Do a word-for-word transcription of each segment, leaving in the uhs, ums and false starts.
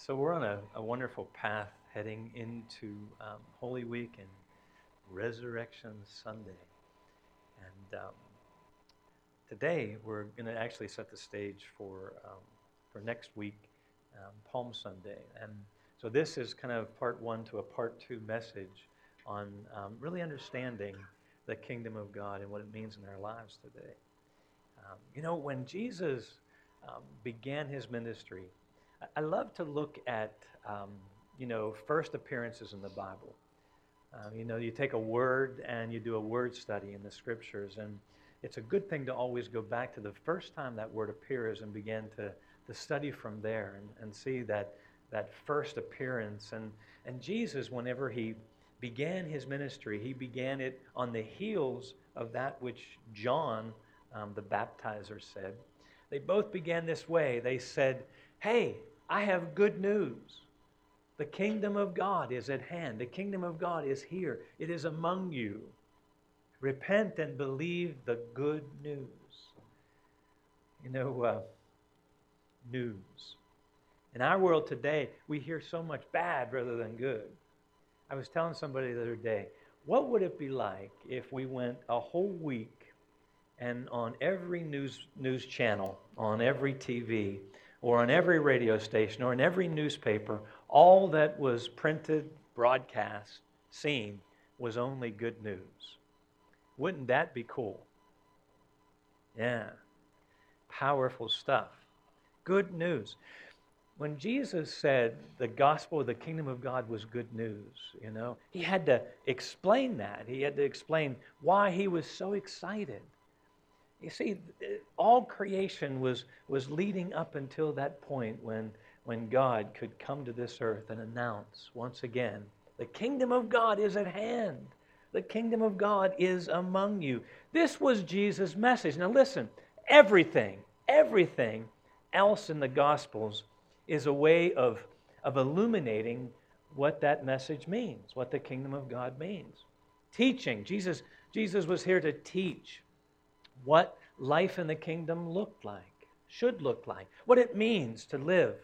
So we're on a, a wonderful path heading into um, Holy Week and Resurrection Sunday. And um, today we're going to actually set the stage for um, for next week, um, Palm Sunday. And so this is kind of part one to a part two message on um, really understanding the kingdom of God and what it means in our lives today. Um, you know, when Jesus um, began his ministry, I, I love to look at, um, you know, first appearances in the Bible. Uh, you know, you take a word and you do a word study in the scriptures, and it's a good thing to always go back to the first time that word appears and begin to, to study from there and, and see that, that first appearance. And, and Jesus, whenever he began his ministry, he began it on the heels of that which John, um, the baptizer, said. They both began this way. They said, "Hey, I have good news. The kingdom of God is at hand. The kingdom of God is here. It is among you. Repent and believe the good news." You know, uh, news. In our world today, we hear so much bad rather than good. I was telling somebody the other day, what would it be like if we went a whole week and on every news news channel, on every T V, or on every radio station, or in every newspaper, all that was printed, broadcast, seen was only good news? Wouldn't that be cool? Yeah. Powerful stuff. Good news. When Jesus said the gospel of the kingdom of God was good news, you know, he had to explain that. He had to explain why he was so excited. You see, all creation was, was leading up until that point when, when God could come to this earth and announce once again, the kingdom of God is at hand. The kingdom of God is among you. This was Jesus' message. Now listen, everything, everything else in the Gospels is a way of, of illuminating what that message means, what the kingdom of God means. Teaching. Jesus, Jesus was here to teach what life in the kingdom looked like, should look like, what it means to live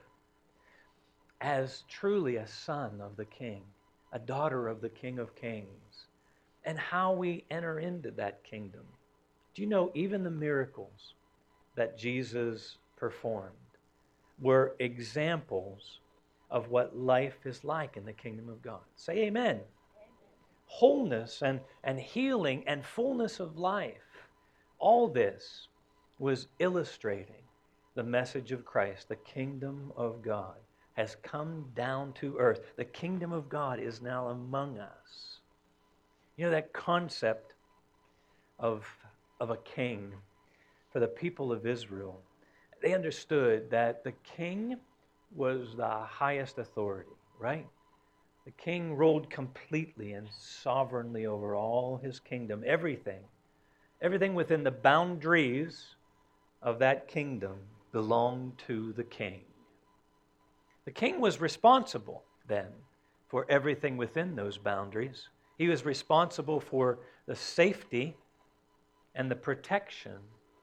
as truly a son of the King, a daughter of the King of Kings, and how we enter into that kingdom. Do you know even the miracles that Jesus performed were examples of what life is like in the kingdom of God? Say amen. Wholeness and, and healing and fullness of life. All this was illustrating the message of Christ. The kingdom of God has come down to earth. The kingdom of God is now among us. You know, that concept of, of a king for the people of Israel, they understood that the king was the highest authority, right? The king ruled completely and sovereignly over all his kingdom, everything. Everything within the boundaries of that kingdom belonged to the king. The king was responsible then for everything within those boundaries. He was responsible for the safety and the protection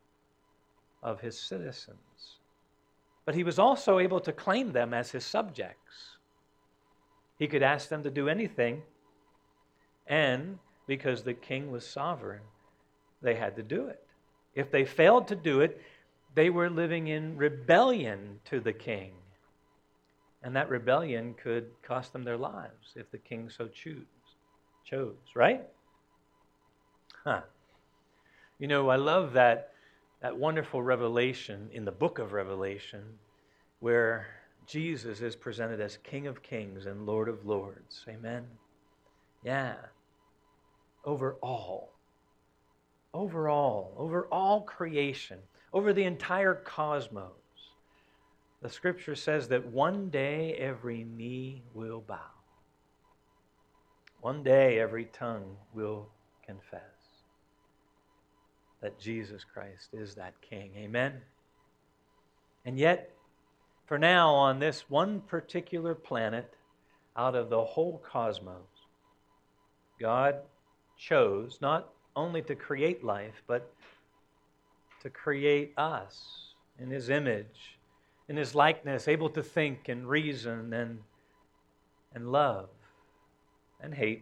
of his citizens. But he was also able to claim them as his subjects. He could ask them to do anything, and because the king was sovereign, they had to do it. If they failed to do it, they were living in rebellion to the king. And that rebellion could cost them their lives if the king so choose, chose, right? Huh. You know, I love that, that wonderful revelation in the book of Revelation where Jesus is presented as King of Kings and Lord of Lords. Amen? Yeah. Over all. Over all. Over all creation. Over the entire cosmos. The scripture says that one day every knee will bow. One day every tongue will confess that Jesus Christ is that King. Amen? And yet, for now, on this one particular planet, out of the whole cosmos, God chose not only to create life, but to create us in His image in His likeness, able to think and reason and, and love and hate.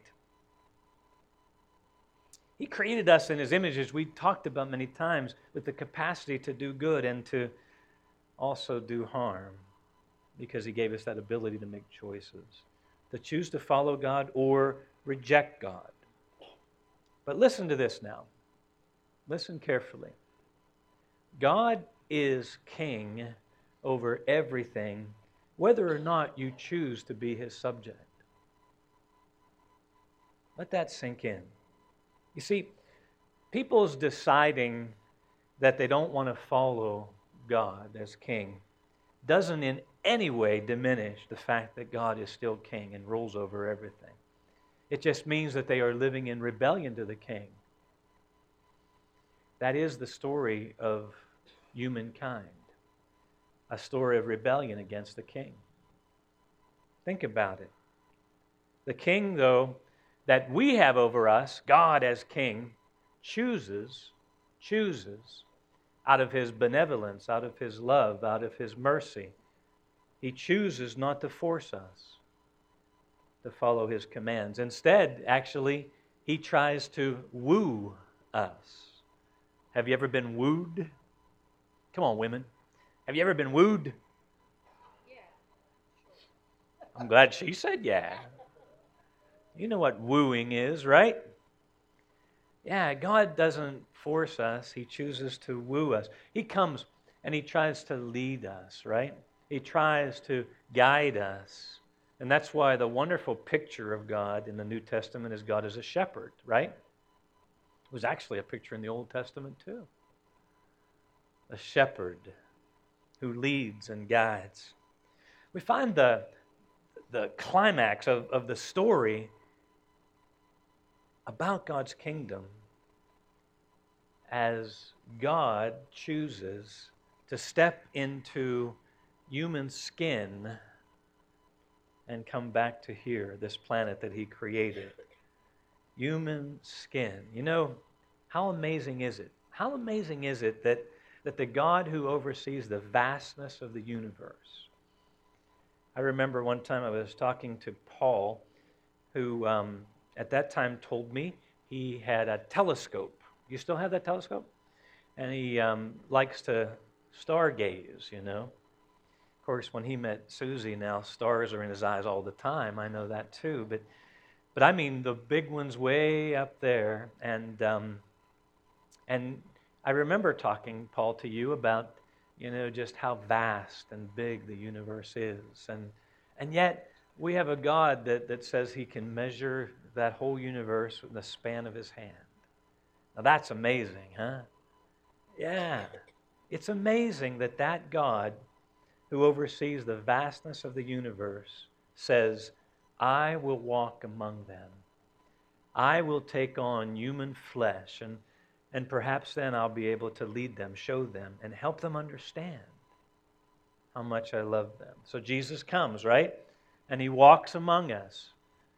He created us in His image, as we talked about many times, with the capacity to do good and to also do harm, because He gave us that ability to make choices, to choose to follow God or reject God. But listen to this now. Listen carefully. God is king over everything, whether or not you choose to be His subject. Let that sink in. You see, people's deciding that they don't want to follow God as king doesn't in any way diminish the fact that God is still king and rules over everything. It just means that they are living in rebellion to the king. That is the story of humankind, a story of rebellion against the king. Think about it. The king, though, that we have over us, God as king, chooses, chooses out of His benevolence, out of His love, out of His mercy. He chooses not to force us to follow His commands. Instead, actually, He tries to woo us. Have you ever been wooed? Come on, women. Have you ever been wooed? Yeah. I'm glad she said yeah. You know what wooing is, right? Yeah, God doesn't force us. He chooses to woo us. He comes and He tries to lead us, right? He tries to guide us. And that's why the wonderful picture of God in the New Testament is God as a shepherd, right? It was actually a picture in the Old Testament too. A shepherd who leads and guides. We find the, the climax of, of the story about God's kingdom as God chooses to step into human skin and come back to here, this planet that He created. Human skin. You know, how amazing is it? How amazing is it that, that the God who oversees the vastness of the universe. I remember one time I was talking to Paul, who um, at that time told me he had a telescope. You still have that telescope? And he um, likes to stargaze, you know. Of course, when he met Susie, now stars are in his eyes all the time. I know that too. But, but I mean the big ones way up there. And um, and I remember talking, Paul, to you about, you know, just how vast and big the universe is. And and yet we have a God that, that says He can measure that whole universe in the span of His hand. Now that's amazing, huh? Yeah. It's amazing that that God who oversees the vastness of the universe says, I will walk among them. I will take on human flesh, and, and perhaps then I'll be able to lead them, show them, and help them understand how much I love them. So Jesus comes, right? And He walks among us.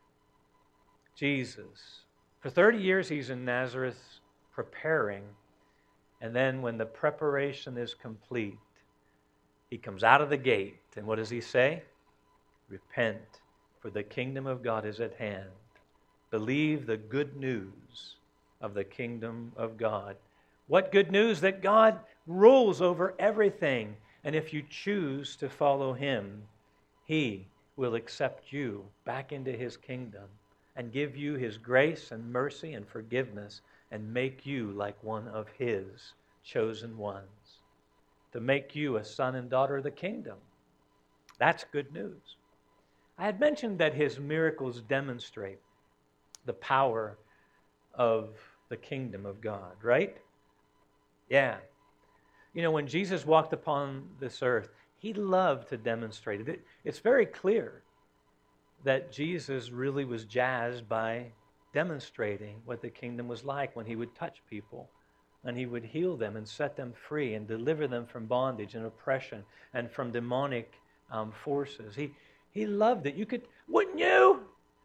Jesus. For thirty years He's in Nazareth preparing, and then when the preparation is complete, He comes out of the gate, and what does He say? Repent, for the kingdom of God is at hand. Believe the good news of the kingdom of God. What good news? That God rules over everything. And if you choose to follow Him, He will accept you back into His kingdom and give you His grace and mercy and forgiveness and make you like one of His chosen ones, to make you a son and daughter of the kingdom. That's good news. I had mentioned that His miracles demonstrate the power of the kingdom of God, right? Yeah. You know, when Jesus walked upon this earth, He loved to demonstrate it. It's very clear that Jesus really was jazzed by demonstrating what the kingdom was like when He would touch people and He would heal them and set them free and deliver them from bondage and oppression and from demonic um, forces. He, he loved it. You could, wouldn't you?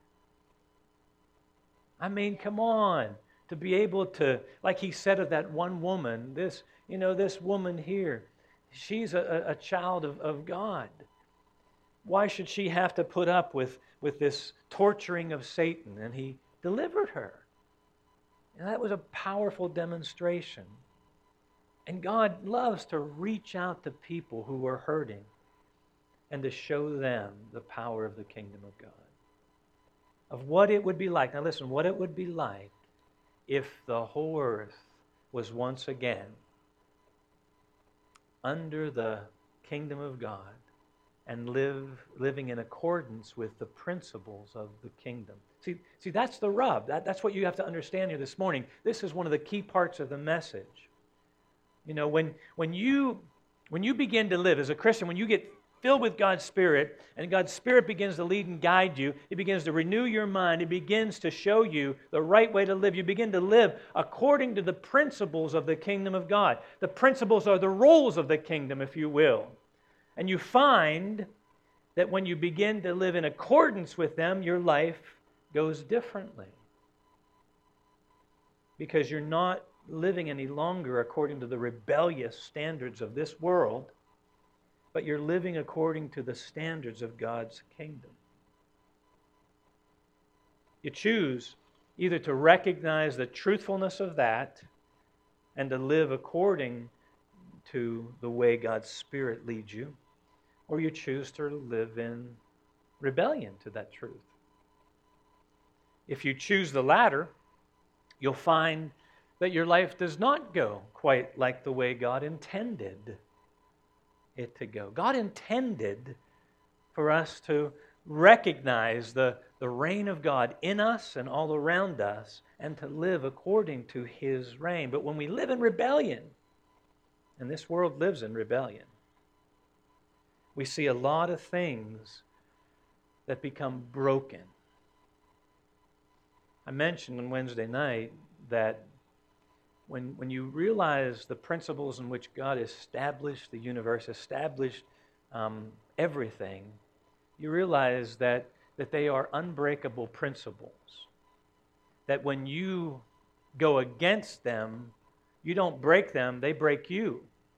I mean, come on, to be able to, like He said of that one woman, this, you know, this woman here, She's a, a child of, of God. Why should she have to put up with, with this torturing of Satan? And he delivered her. And that was a powerful demonstration. And God loves to reach out to people who are hurting and to show them the power of the kingdom of God. Of what it would be like. Now listen, what it would be like if the whole earth was once again under the kingdom of God and live living in accordance with the principles of the kingdom. See, see that's the rub. That, that's what you have to understand here this morning. This is one of the key parts of the message. You know, when, when, you, when you begin to live as a Christian, when you get filled with God's Spirit, and God's Spirit begins to lead and guide you, it begins to renew your mind, it begins to show you the right way to live. You begin to live according to the principles of the kingdom of God. The principles are the rules of the kingdom, if you will. And you find that when you begin to live in accordance with them, your life goes differently. Because you're not living any longer according to the rebellious standards of this world, but you're living according to the standards of God's kingdom. You choose either to recognize the truthfulness of that and to live according to the way God's Spirit leads you, or you choose to live in rebellion to that truth. If you choose the latter, you'll find that your life does not go quite like the way God intended it to go. God intended for us to recognize the, the reign of God in us and all around us and to live according to His reign. But when we live in rebellion, and this world lives in rebellion, we see a lot of things that become broken. I mentioned on Wednesday night that when, when you realize the principles in which God established the universe, established um, everything, you realize that, that they are unbreakable principles. That when you go against them, you don't break them, they break you.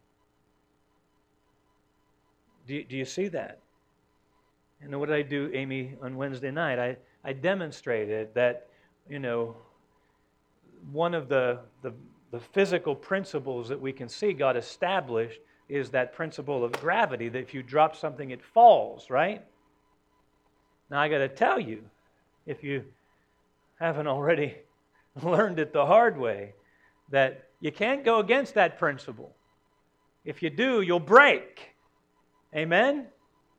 Do you, do you see that? And what did I do, Amy, on Wednesday night? I, I demonstrated that, you know, one of the, the, the physical principles that we can see God established is that principle of gravity, that if you drop something, it falls, right? Now, I got to tell you, if you haven't already learned it the hard way, that you can't go against that principle. If you do, you'll break. Amen?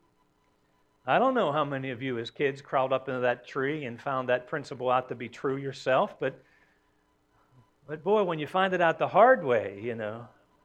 I don't know how many of you as kids crawled up into that tree and found that principle out to be true yourself, but, but boy, when you find it out the hard way, you know,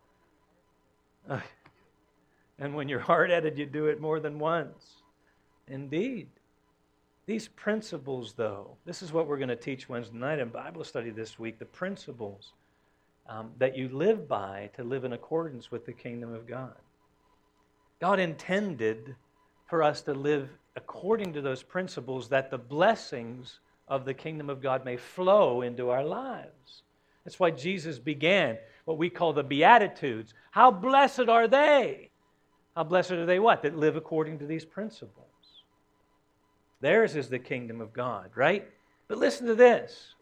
uh, and when you're hard-headed, you do it more than once. Indeed. These principles, though, this is what we're going to teach Wednesday night in Bible study this week, the principles um, that you live by to live in accordance with the kingdom of God. God intended for us to live according to those principles that the blessings of the kingdom of God may flow into our lives. That's why Jesus began what we call the Beatitudes. How blessed are they? How blessed are they what? That live according to these principles. Theirs is the kingdom of God, right? But listen to this.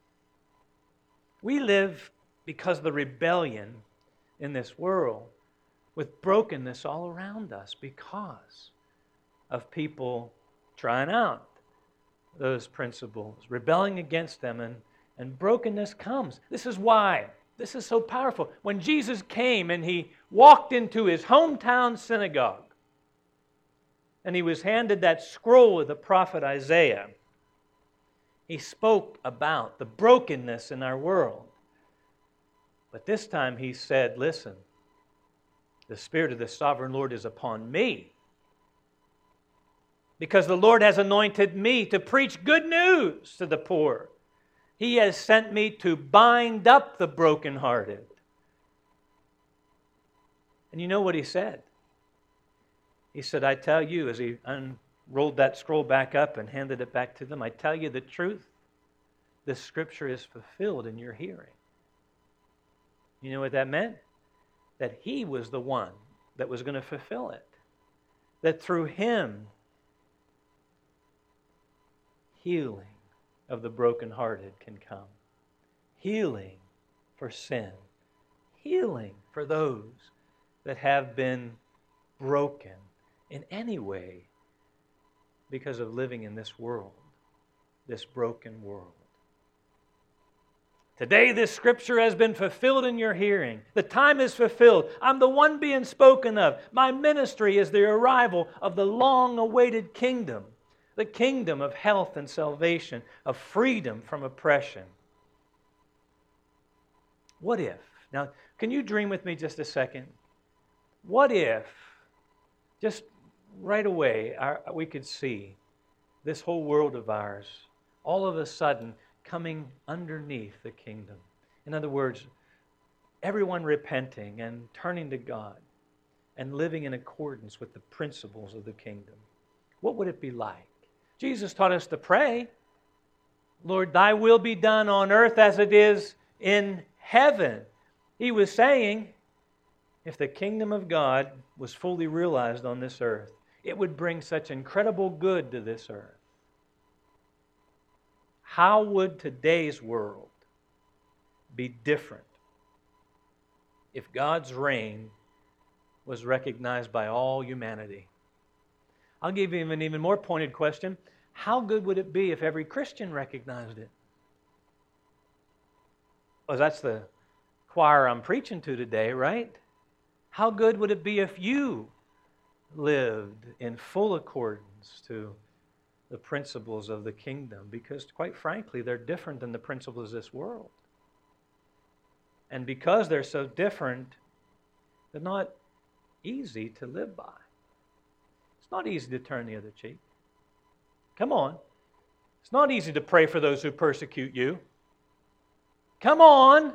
We live because of the rebellion in this world with brokenness all around us because of people trying out those principles, rebelling against them, and, and brokenness comes. This is why. This is so powerful. When Jesus came and He walked into His hometown synagogue, and He was handed that scroll of the prophet Isaiah, He spoke about the brokenness in our world. But this time He said, listen, the Spirit of the Sovereign Lord is upon me, because the Lord has anointed me to preach good news to the poor. He has sent me to bind up the brokenhearted. And you know what He said? He said, I tell you, as He unrolled that scroll back up and handed it back to them, I tell you the truth, this scripture is fulfilled in your hearing. You know what that meant? That He was the one that was going to fulfill it. That through Him, healing of the brokenhearted can come. Healing for sin. Healing for those that have been broken in any way because of living in this world, this broken world. Today this scripture has been fulfilled in your hearing. The time is fulfilled. I'm the one being spoken of. My ministry is the arrival of the long-awaited kingdom, the kingdom of health and salvation, of freedom from oppression. What if? Now, can you dream with me just a second? What if, just right away, our, we could see this whole world of ours all of a sudden coming underneath the kingdom? In other words, everyone repenting and turning to God and living in accordance with the principles of the kingdom. What would it be like? Jesus taught us to pray, Lord, thy will be done on earth as it is in heaven. He was saying, if the kingdom of God was fully realized on this earth, it would bring such incredible good to this earth. How would today's world be different if God's reign was recognized by all humanity? I'll give you an even more pointed question. How good would it be if every Christian recognized it? Well, that's the choir I'm preaching to today, right? How good would it be if you lived in full accordance to the principles of the kingdom? Because quite frankly, they're different than the principles of this world. And because they're so different, they're not easy to live by. It's not easy to turn the other cheek. Come on. It's not easy to pray for those who persecute you. Come on.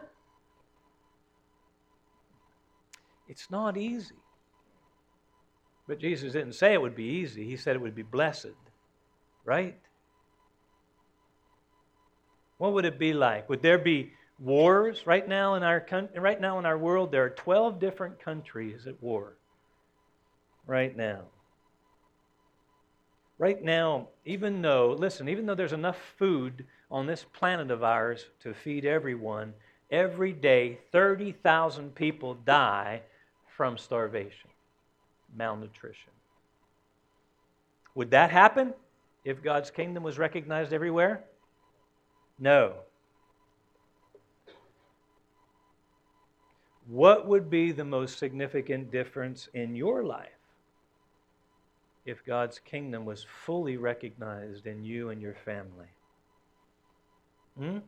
It's not easy. But Jesus didn't say it would be easy. He said it would be blessed. Right? What would it be like? Would there be wars right now in our country? Right now in our world, there are twelve different countries at war. Right now. Right now, even though, listen, even though there's enough food on this planet of ours to feed everyone, every day thirty thousand people die from starvation, malnutrition. Would that happen if God's kingdom was recognized everywhere? No. What would be the most significant difference in your life if God's kingdom was fully recognized in you and your family? Hmm?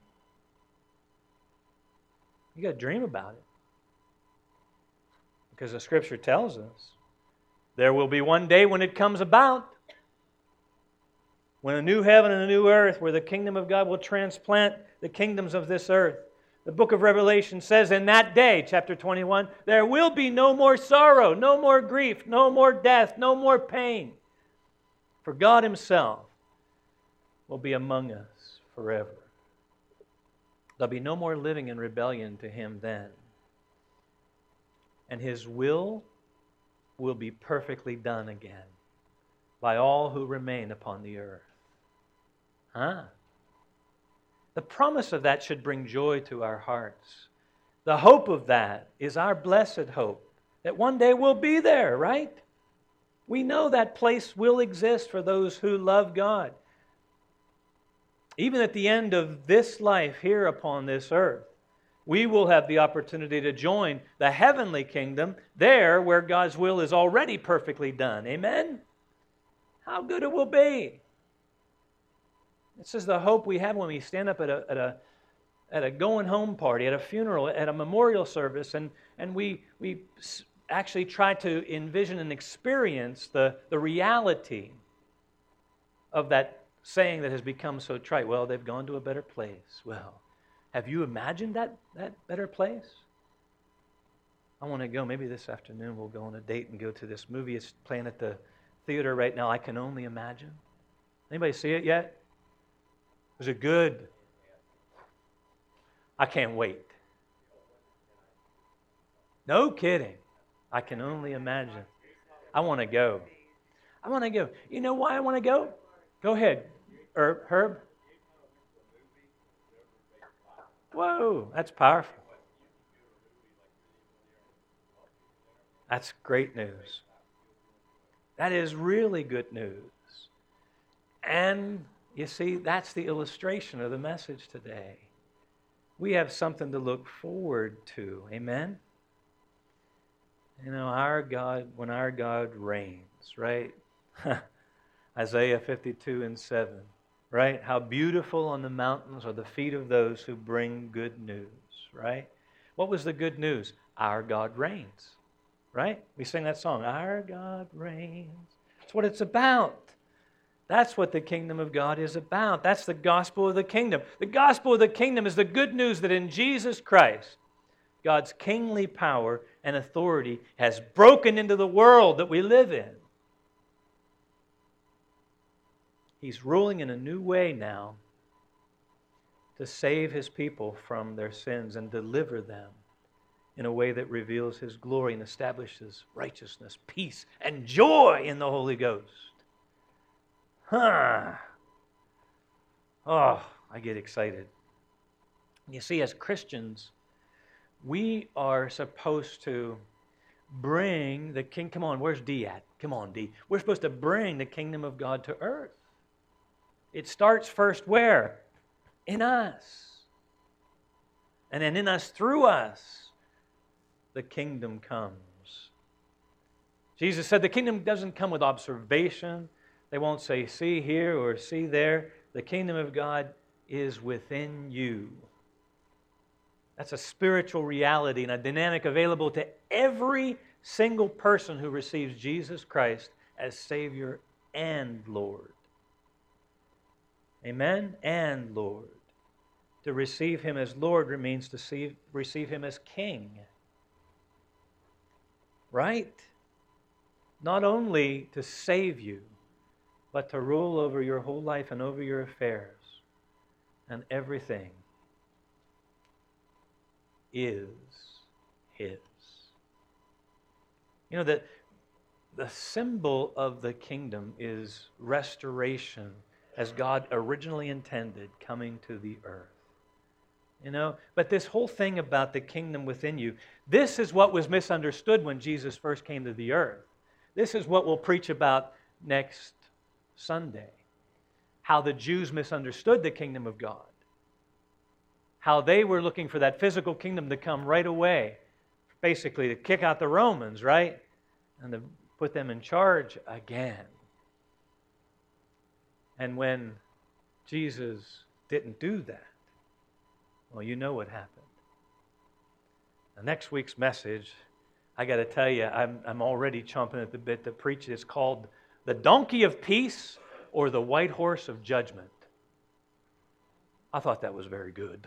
You got to dream about it. Because the Scripture tells us there will be one day when it comes about, when a new heaven and a new earth, where the kingdom of God will transplant the kingdoms of this earth. The book of Revelation says in that day, chapter twenty-one, there will be no more sorrow, no more grief, no more death, no more pain. For God Himself will be among us forever. There'll be no more living in rebellion to Him then. And His will will be perfectly done again by all who remain upon the earth. Huh? The promise of that should bring joy to our hearts. The hope of that is our blessed hope, that one day we'll be there, right? We know that place will exist for those who love God. Even at the end of this life here upon this earth, we will have the opportunity to join the heavenly kingdom there where God's will is already perfectly done. Amen? How good it will be. This is the hope we have when we stand up at a, at a, at a going home party, at a funeral, at a memorial service, and, and we, we actually try to envision and experience the, the reality of that saying that has become so trite. Well, they've gone to a better place. Well, have you imagined that, that better place? I want to go. Maybe this afternoon we'll go on a date and go to this movie. It's playing at the theater right now. I Can Only Imagine. Anybody see it yet? Was it good? I can't wait. No kidding. I can only imagine. I want to go. I want to go. You know why I want to go? Go ahead, Herb. Herb. Whoa, that's powerful. That's great news. That is really good news. And you see, that's the illustration of the message today. We have something to look forward to. Amen? You know, our God, when our God reigns, right? Isaiah fifty-two and seven, right? How beautiful on the mountains are the feet of those who bring good news, right? What was the good news? Our God reigns, right? We sing that song, Our God reigns. That's what it's about. That's what the kingdom of God is about. That's the gospel of the kingdom. The gospel of the kingdom is the good news that in Jesus Christ, God's kingly power and authority has broken into the world that we live in. He's ruling in a new way now to save His people from their sins and deliver them in a way that reveals His glory and establishes righteousness, peace, and joy in the Holy Ghost. Huh. Oh, I get excited. You see, as Christians, we are supposed to bring the king. Come on, where's D at? Come on, D. We're supposed to bring the kingdom of God to earth. It starts first where? In us. And then in us, through us, the kingdom comes. Jesus said the kingdom doesn't come with observation. They won't say, see here or see there. The kingdom of God is within you. That's a spiritual reality and a dynamic available to every single person who receives Jesus Christ as Savior and Lord. Amen? And Lord. To receive Him as Lord means to see, receive Him as King. Right? Not only to save you, but to rule over your whole life and over your affairs. And everything is His. You know, the, the symbol of the kingdom is restoration as God originally intended, coming to the earth. You know, but this whole thing about the kingdom within you, this is what was misunderstood when Jesus first came to the earth. This is what we'll preach about next Sunday. How the Jews misunderstood the kingdom of God. How they were looking for that physical kingdom to come right away. Basically to kick out the Romans, right? And to put them in charge again. And when Jesus didn't do that, well, you know what happened. The next week's message, I got to tell you, I'm, I'm already chomping at the bit to preach it. It's called The Donkey of Peace or the White Horse of Judgment. I thought that was very good.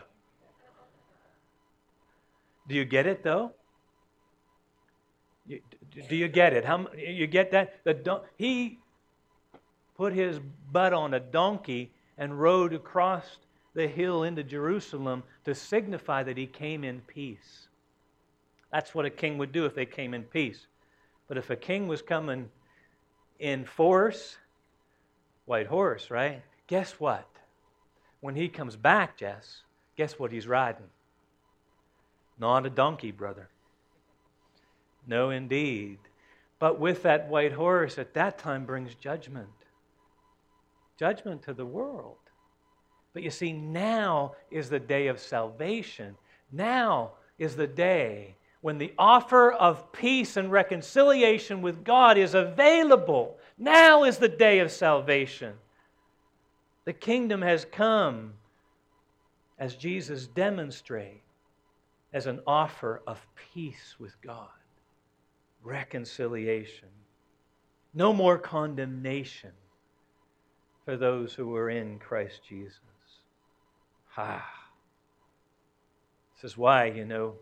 Do you get it, though? You, do you get it? How you get that? The don- he put his butt on a donkey and rode across the hill into Jerusalem to signify that he came in peace. That's what a king would do if they came in peace. But if a king was coming in force, white horse, right? Guess what? When he comes back, Jess, guess what he's riding? Not a donkey, brother. No, indeed. But with that white horse, at that time brings judgment. Judgment to the world. But you see, now is the day of salvation. Now is the day when the offer of peace and reconciliation with God is available. Now is the day of salvation. The kingdom has come, as Jesus demonstrated, as an offer of peace with God. Reconciliation. No more condemnation for those who are in Christ Jesus. Ah. This is why, you know,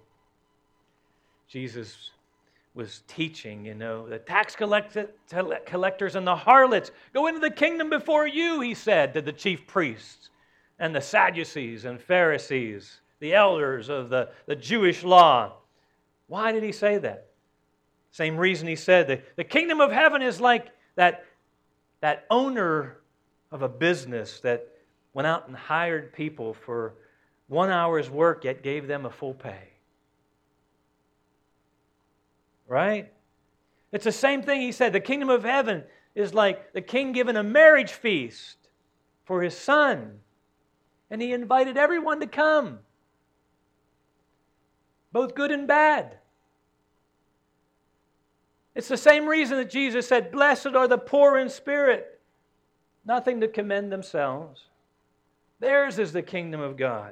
Jesus was teaching, you know, the tax collectors and the harlots go into the kingdom before you, he said to the chief priests and the Sadducees and Pharisees, the elders of the, the Jewish law. Why did he say that? Same reason he said the, the kingdom of heaven is like that, that owner of a business that went out and hired people for one hour's work, yet gave them a full pay. Right? It's the same thing he said. The kingdom of heaven is like the king giving a marriage feast for his son. And he invited everyone to come, both good and bad. It's the same reason that Jesus said, blessed are the poor in spirit, nothing to commend themselves. Theirs is the kingdom of God.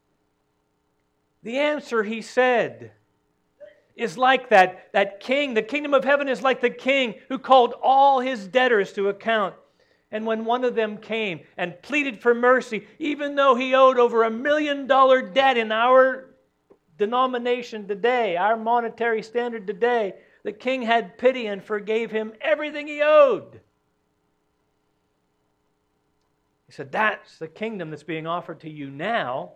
The answer, he said, is like that, that king. The kingdom of heaven is like the king who called all his debtors to account. And when one of them came and pleaded for mercy, even though he owed over a million dollar debt in our denomination today, our monetary standard today, the king had pity and forgave him everything he owed. He said, that's the kingdom that's being offered to you now.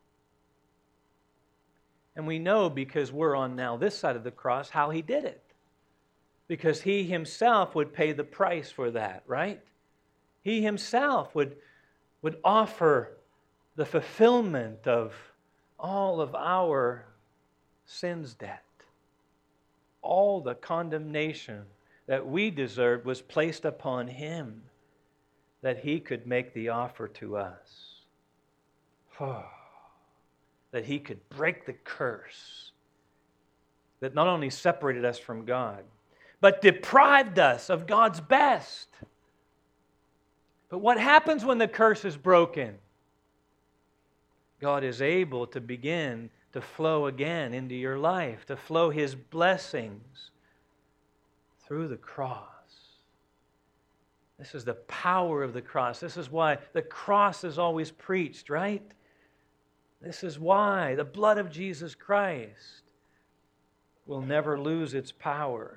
And we know, because we're on now this side of the cross, how he did it. Because he himself would pay the price for that, right? He himself would, would offer the fulfillment of all of our sin's debt. All the condemnation that we deserved was placed upon him, that he could make the offer to us. Oh, that he could break the curse that not only separated us from God, but deprived us of God's best. But what happens when the curse is broken? God is able to begin to flow again into your life, to flow his blessings through the cross. This is the power of the cross. This is why the cross is always preached, right? This is why the blood of Jesus Christ will never lose its power.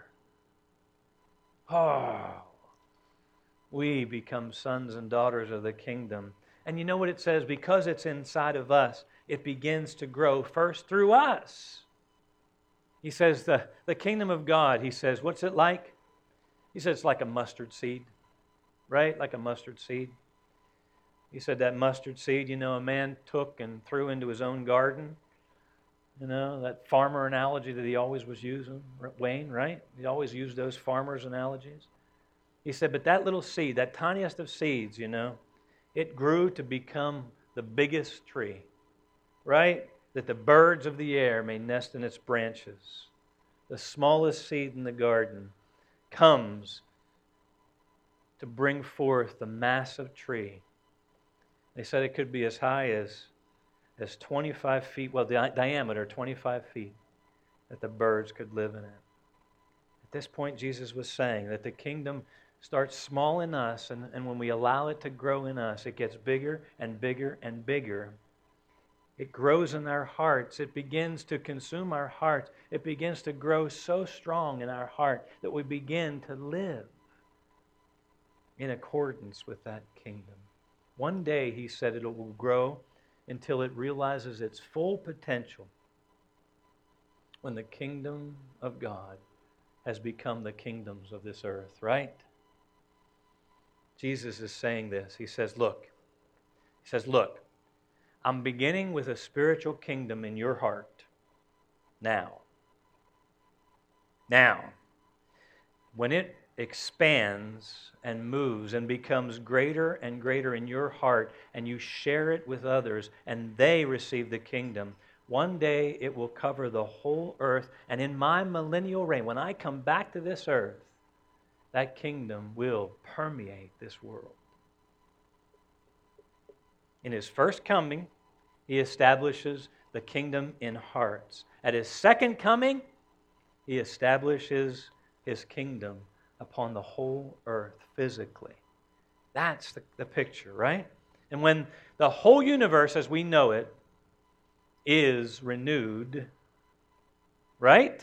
Oh, we become sons and daughters of the kingdom. And you know what it says? Because it's inside of us, it begins to grow first through us. He says the, the kingdom of God, he says, what's it like? He says it's like a mustard seed, right? Like a mustard seed. He said that mustard seed, you know, a man took and threw into his own garden. You know, that farmer analogy that he always was using, Wayne, right? He always used those farmers' analogies. He said, but that little seed, that tiniest of seeds, you know, it grew to become the biggest tree, right? That the birds of the air may nest in its branches. The smallest seed in the garden comes to bring forth the massive tree. They said it could be as high as, as twenty-five feet, well, the diameter, twenty-five feet, that the birds could live in it. At this point, Jesus was saying that the kingdom starts small in us, and, and when we allow it to grow in us, it gets bigger and bigger and bigger. It grows in our hearts. It begins to consume our hearts. It begins to grow so strong in our heart that we begin to live in accordance with that kingdom. One day, he said, it will grow until it realizes its full potential when the kingdom of God has become the kingdoms of this earth, right? Jesus is saying this. He says, look, he says, look, I'm beginning with a spiritual kingdom in your heart now. Now, when it expands and moves and becomes greater and greater in your heart, and you share it with others, and they receive the kingdom, one day it will cover the whole earth. And in my millennial reign, when I come back to this earth, that kingdom will permeate this world. In his first coming, he establishes the kingdom in hearts. At his second coming, he establishes his kingdom upon the whole earth physically. That's the, the picture, right? And when the whole universe as we know it is renewed, right?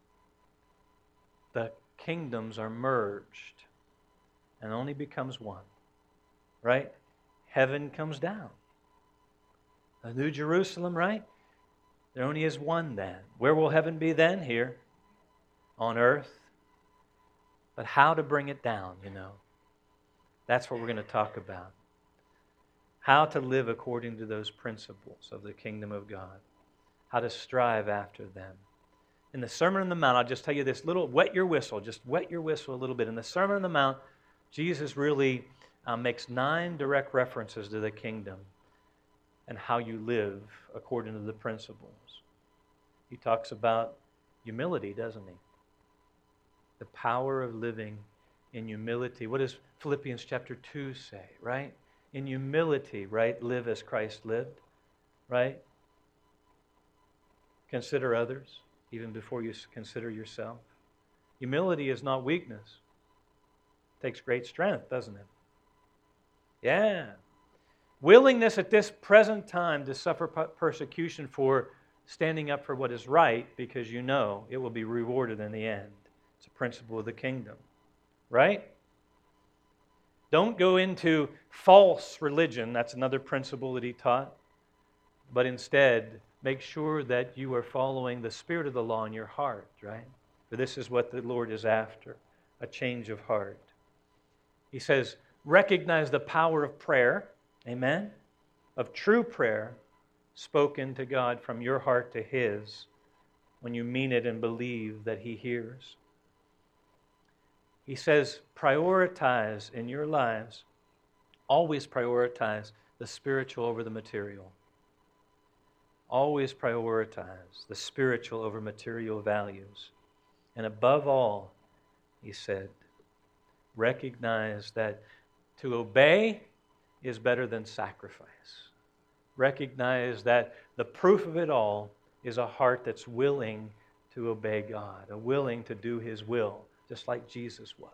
The kingdoms are merged and only becomes one, right? Heaven comes down. The New Jerusalem, right? There only is one then. Where will heaven be then? Here. on earth, but how to bring it down, you know. That's what we're going to talk about. How to live according to those principles of the kingdom of God. How to strive after them. In the Sermon on the Mount, I'll just tell you this little, wet your whistle, just wet your whistle a little bit. In the Sermon on the Mount, Jesus really uh, makes nine direct references to the kingdom and how you live according to the principles. He talks about humility, doesn't he? The power of living in humility. What does Philippians chapter two say, right? In humility, right? Live as Christ lived, right? Consider others even before you consider yourself. Humility is not weakness. It takes great strength, doesn't it? Yeah. Willingness at this present time to suffer persecution for standing up for what is right because you know it will be rewarded in the end. It's a principle of the kingdom, right? Don't go into false religion. That's another principle that he taught. But instead, make sure that you are following the spirit of the law in your heart, right? For this is what the Lord is after, a change of heart. He says, recognize the power of prayer, amen, of true prayer spoken to God from your heart to His when you mean it and believe that He hears. He says, prioritize in your lives, always prioritize the spiritual over the material. Always prioritize the spiritual over material values. And above all, he said, recognize that to obey is better than sacrifice. Recognize that the proof of it all is a heart that's willing to obey God, a willing to do His will, just like Jesus was.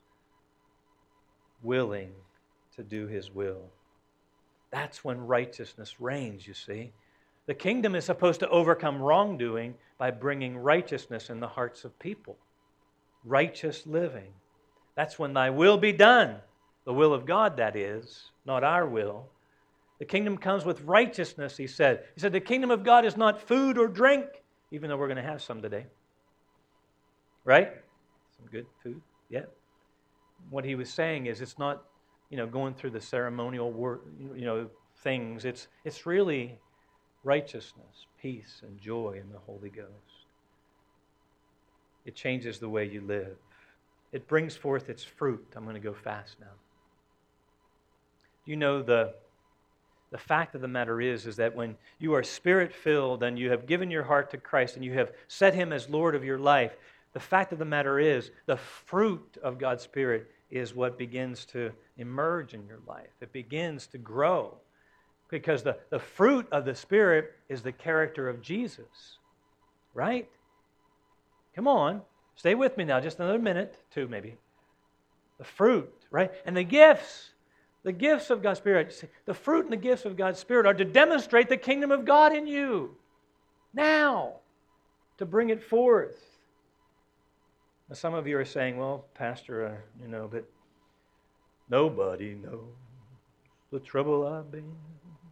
Willing to do His will. That's when righteousness reigns, you see. The kingdom is supposed to overcome wrongdoing by bringing righteousness in the hearts of people. Righteous living. That's when thy will be done. The will of God, that is, not our will. The kingdom comes with righteousness, he said. He said the kingdom of God is not food or drink, even though we're going to have some today. Right? Some good food, yeah. What he was saying is it's not, you know, going through the ceremonial work, you know, things. It's it's really righteousness, peace, and joy in the Holy Ghost. It changes the way you live. It brings forth its fruit. I'm going to go fast now. You know, the, the fact of the matter is, is that when you are Spirit-filled and you have given your heart to Christ and you have set Him as Lord of your life, the fact of the matter is the fruit of God's Spirit is what begins to emerge in your life. It begins to grow. Because the, the fruit of the Spirit is the character of Jesus. Right? Come on. Stay with me now. Just another minute, two maybe. The fruit, right? And the gifts. The gifts of God's Spirit. The fruit and the gifts of God's Spirit are to demonstrate the kingdom of God in you. Now. To bring it forth. Now some of you are saying, well, Pastor, uh, you know, but nobody knows the trouble I've been in.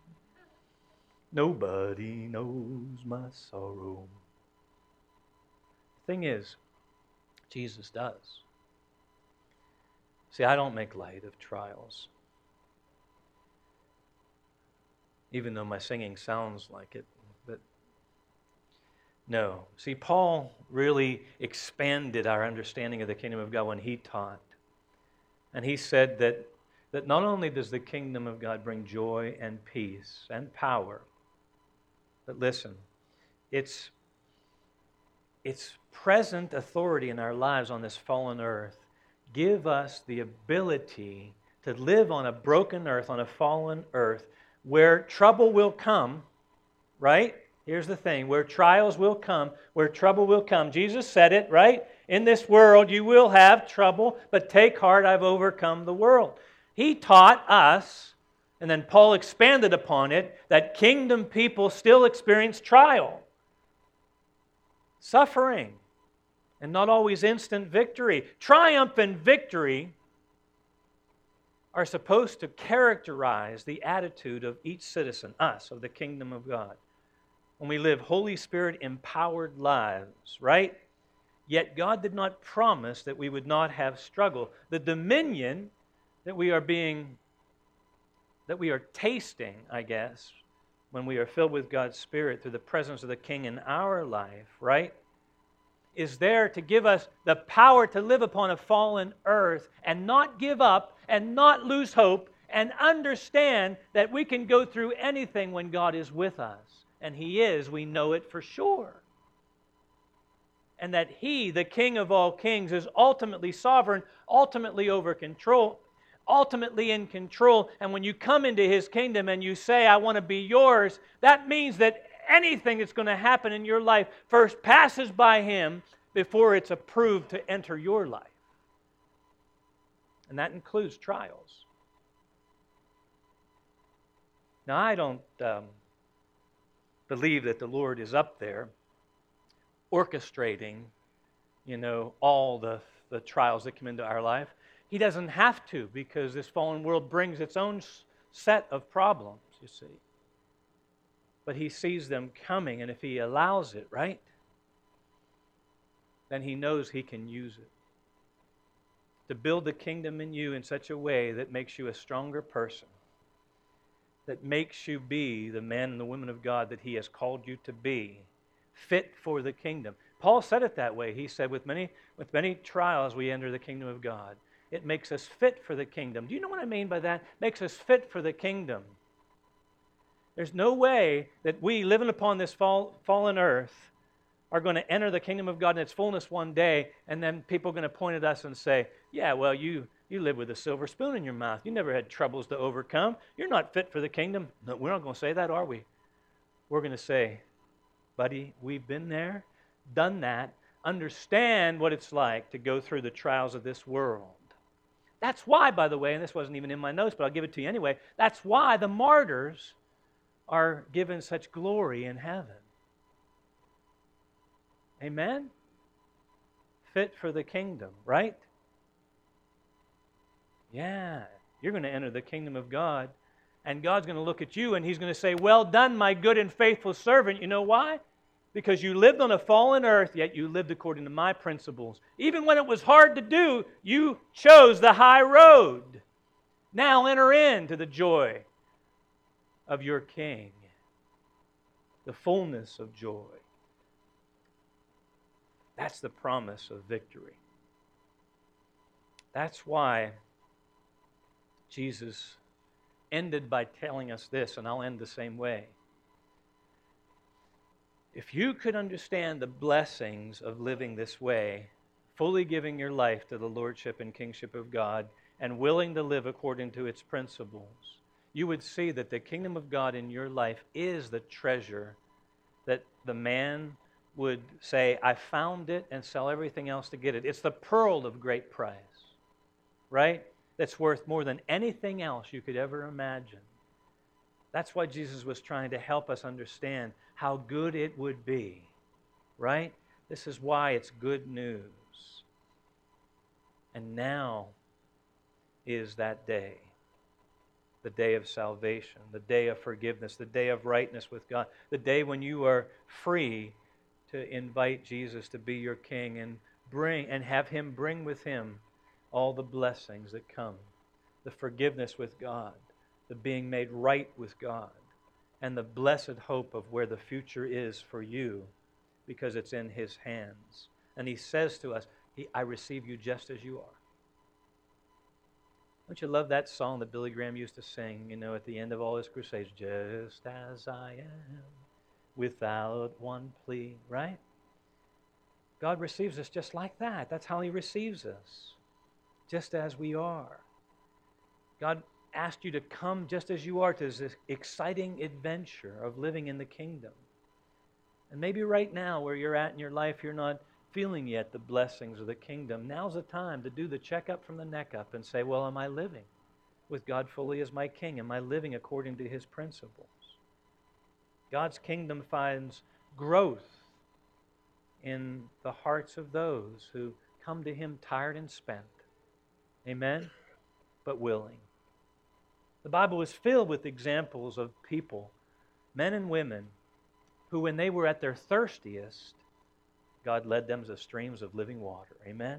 Nobody knows my sorrow. The thing is, Jesus does. See, I don't make light of trials. Even though my singing sounds like it. But no. See, Paul really expanded our understanding of the kingdom of God when he taught. And he said that, that not only does the kingdom of God bring joy and peace and power, but listen, its, its present authority in our lives on this fallen earth give us the ability to live on a broken earth, on a fallen earth, where trouble will come, right? Here's the thing, where trials will come, where trouble will come. Jesus said it, right? In this world you will have trouble, but take heart, I've overcome the world. He taught us, and then Paul expanded upon it, that kingdom people still experience trial, suffering, and not always instant victory. Triumph and victory are supposed to characterize the attitude of each citizen, us, of the kingdom of God. When we live Holy Spirit empowered lives, right? Yet God did not promise that we would not have struggle. The dominion that we are being, that we are tasting, I guess, when we are filled with God's Spirit through the presence of the King in our life, right, is there to give us the power to live upon a fallen earth and not give up and not lose hope and understand that we can go through anything when God is with us. And He is, we know it for sure. And that He, the King of all kings, is ultimately sovereign, ultimately over control, ultimately in control. And when you come into His kingdom and you say, I want to be yours, that means that anything that's going to happen in your life first passes by Him before it's approved to enter your life. And that includes trials. Now, I don't um, believe that the Lord is up there orchestrating, you know, all the, the trials that come into our life. He doesn't have to, because this fallen world brings its own set of problems, you see. But He sees them coming, and if He allows it, right, then He knows He can use it to build the kingdom in you in such a way that makes you a stronger person, that makes you be the man and the woman of God that He has called you to be, fit for the kingdom. Paul said it that way. He said, with many, with many trials we enter the kingdom of God. It makes us fit for the kingdom. Do you know what I mean by that? Makes us fit for the kingdom. There's no way that we, living upon this fall, fallen earth, are going to enter the kingdom of God in its fullness one day, and then people are going to point at us and say, yeah, well, you, you live with a silver spoon in your mouth. You never had troubles to overcome. You're not fit for the kingdom. No, we're not going to say that, are we? We're going to say, buddy, we've been there, done that, understand what it's like to go through the trials of this world. That's why, by the way, and this wasn't even in my notes, but I'll give it to you anyway, that's why the martyrs are given such glory in heaven. Amen? Fit for the kingdom, right? Yeah, you're going to enter the kingdom of God, and God's going to look at you and He's going to say, well done, my good and faithful servant. You know why? Because you lived on a fallen earth, yet you lived according to my principles. Even when it was hard to do, you chose the high road. Now enter into the joy of your King, the fullness of joy. That's the promise of victory. That's why Jesus ended by telling us this, and I'll end the same way. If you could understand the blessings of living this way, fully giving your life to the lordship and kingship of God, and willing to live according to its principles, you would see that the kingdom of God in your life is the treasure that the man would say, I found it, and sell everything else to get it. It's the pearl of great price, right? That's worth more than anything else you could ever imagine. That's why Jesus was trying to help us understand how good it would be, right? This is why it's good news. And now is that day, the day of salvation, the day of forgiveness, the day of rightness with God, the day when you are free to invite Jesus to be your King and bring and have Him bring with Him all the blessings that come, the forgiveness with God, the being made right with God, and the blessed hope of where the future is for you, because it's in His hands. And He says to us, I receive you just as you are. Don't you love that song that Billy Graham used to sing, you know, at the end of all his crusades? Just as I am, without one plea, right? God receives us just like that. That's how He receives us, just as we are. God asked you to come just as you are to this exciting adventure of living in the kingdom. And maybe right now where you're at in your life, you're not feeling yet the blessings of the kingdom. Now's the time to do the checkup from the neck up and say, well, am I living with God fully as my King? Am I living according to His principles? God's kingdom finds growth in the hearts of those who come to Him tired and spent. Amen? But willing. The Bible is filled with examples of people, men and women, who when they were at their thirstiest God led them to streams of living water. Amen?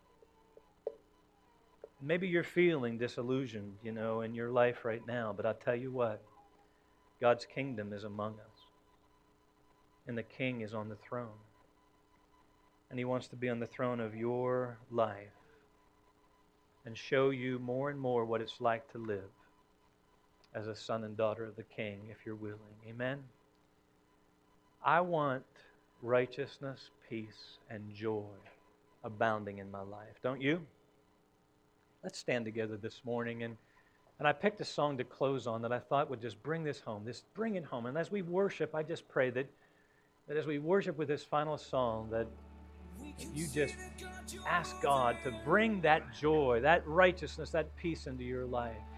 Maybe you're feeling disillusioned, you know, in your life right now, but I'll tell you what, God's kingdom is among us, and the King is on the throne. And He wants to be on the throne of your life and show you more and more what it's like to live as a son and daughter of the King, if you're willing. Amen? I want righteousness, peace, and joy abounding in my life. Don't you? Let's stand together this morning. And, and I picked a song to close on that I thought would just bring this home. This bring it home. And as we worship, I just pray that, that as we worship with this final song, that you just ask God to bring that joy, that righteousness, that peace into your life.